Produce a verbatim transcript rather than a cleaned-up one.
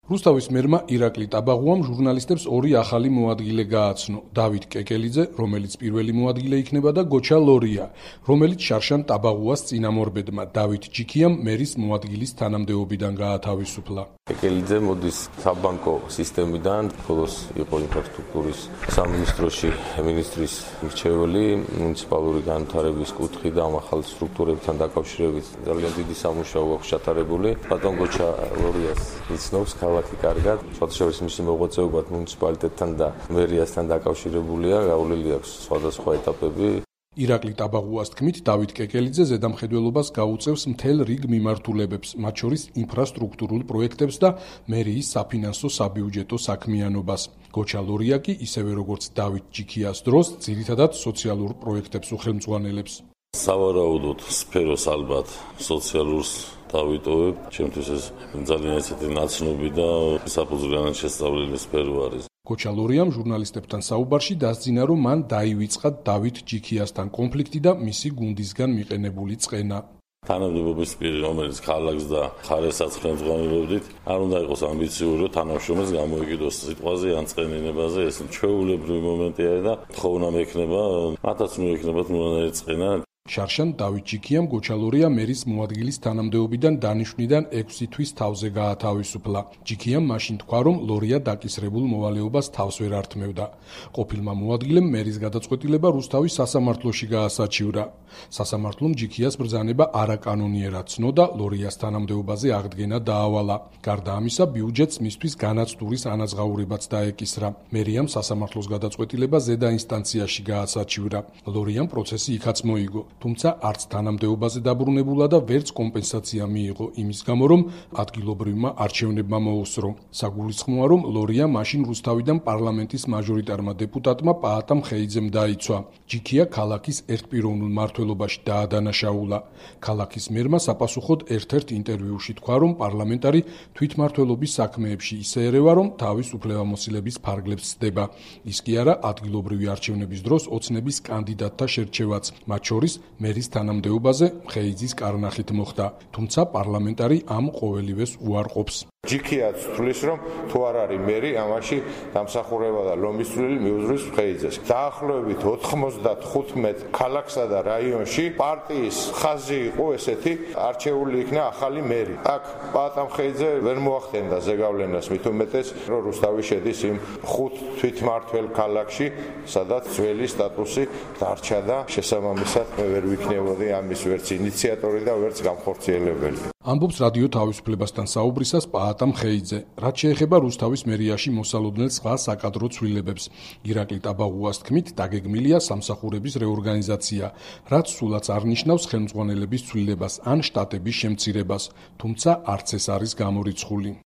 რუსთავის მერმა ირაკლი ტაბაღუამ ჟურნალისტებს ორი ახალი მოადგილე გააცნო: დავით კეკელიძე, რომელიც პირველი მოადგილე იქნება და გოჩა ლორია, რომელიც შარშან ტაბაღუას წინამორბედმა დავით ჯიქიამ მერის მოადგილის თანამდებობიდან გაათავისუფლა. კეკელიძე მოდის საბანკო სისტემიდან, ბოლოს იყო ინფრასტრუქტურის სამინისტროში მინისტრის მრჩეველი, მუნიციპალური განვითარების კუთხით და ახალ სტრუქტურებთან დაკავშირებით ძალიან დიდი სამუშაო აქვს ჩატარებული. ბატონ გოჩა ლორიას იცნობს ქალაქი კარგად, სხვადასხვა მისი მოღვაწეობა მუნიციპალიტეტთან და მერიასთან დაკავშირებულია, გაუვლელი აქვს სხვადასხვა ეტაპები. ირაკლი ტაბაღუას თქმით, დავით კეკელიძე ზედამხედველობას გაუწევს მთელ რიგ მიმართულებებს, მათ შორის ინფრასტრუქტურულ პროექტებს და მერიის საფინანსო საბიუჯეტო საქმიანობას. გოჩა ლორია კი, ისევე როგორც დავით ჯიქიას დროს, ძირითადად სოციალურ პროექტებს უხელმძღვანელებს. სავარაუდოდ სფეროს ალბათ სოციალურს დავიტოვებ, ჩემთვის ეს ძალიან ესეთი ნაცნობი და საფუძვლიანად შესწავლილი სფერო არის. გოჩა ლორიამ ჟურნალისტებთან საუბარში დასძინა, რომ მან დაივიწყა დავით ჯიქიასთან კონფლიქტი და მისი გუნდისგან მიყენებული წყენა. თანამდებობის პირი, რომელიც ქალაქს და ხარესაც ხელმძღვანელობდით, არ უნდა იყოს ამბიციური, რომ თანამშრომელს გამოიგიდოს სიტყვაზე ან წყენინებაზე. ეს ჩვეულებრივი მომენტია და თხოვნა მექნება, მათაც მოექნებათ მონანარი წყენა. შარშან დავით ჯიქიამ გოჩა ლორია მერის მოადგილის თანამდებობიდან დანიშვნიდან ექვსი თვის თავზე გაათავისუფლა. ჯიქიამ მაშინ თქვა, რომ ლორია დაკისრებულ მოვალეობას თავს ვერ ართმევდა. ყოფილმა მოადგილემ მერის გადაწყვეტილება რუსთავის სასამართლოში გაასაჩივრა. სასამართლომ ჯიქიას ბრძანება არაკანონიერად ცნო და ლორიას თანამდებობაზე აღდგენა დაავალა. გარდა ამისა, ბიუჯეტს მისთვის განაცდურის ანაზღაურებაც დაეკისრა. მერიამ სასამართლოს გადაწყვეტილება ზედა ინსტანციაში გაასაჩივრა. ლორიამ პროცესი იქაც მოიგო. თუმცა არც თანამდებობაზე დაბრუნებულა და ვერც კომპენსაცია მიიღო იმის გამო, რომ ადგილობრივმა არჩევნებმა მოუსწრო. საგულისხმოა, რომ ლორია მაშინ რუსთავიდან პარლამენტის მაჟორიტარმა დეპუტატმა პაატამ ხეიძემ დაიცვა. ჯიქია ქალაქის ერთპიროვნულ მმართველობაში დაადანაშაულა. ქალაქის მერმა საპასუხოდ ერთ-ერთ ინტერვიუში თქვა, რომ პარლამენტარი თვითმმართველობის საქმეებში ისე ერევა, რომ თავის უფლებამოსილების ფარგლებს ცდება. ის კი არა ადგილობრივი არჩევნების დროს ოცნების კანდიდატთა შერჩევაც, მათ შორის მერის თანამდებობაზე ხეიძის კარნახით მოხდა, თუმცა პარლამენტარი ამ ყოველივეს უარყოფს. ჯიქიაც თulis, რომ თუ არ არის მერი, ამაში დამსახურება და ლომის წვლილი მიუძღვის ხეიძეს. დაახლოებით ოთხმოცდათხუთმეტ ქალაქსა და რაიონში პარტიის ხაზი იყო ესეთი, არჩეული იქნა ახალი მერი. აქ პაატამ ხეიძე ვერ მოახდენდა ზეგავლენას, მით უმეტეს, რომ რუსთავი შედის იმ ხუთ თვითმმართველ ქალაქში, სადაც ძველი სტატუსი დარჩა და შესაბამისად მე ვერ ვიქნებოდი ამის ვერც ინიციატორი და ვერც გამხორციელებელი. ამბობს რადიო თავისუფლებასთან საუბრისას პაატამ ხეიძე. რაც შეეხება რუსთავის მერიაში მოსალოდნელ სხვა საკადრო ცვლილებებს, ირაკლი ტაბაღუას თქმით, დაგეგმილია სამსახურების რეორგანიზაცია, რაც სულაც არ ნიშნავს ხელმძღვანელების ცვლილებას ან შტატების შემცირებას, თუმცა არც ეს არის გამორიცხული.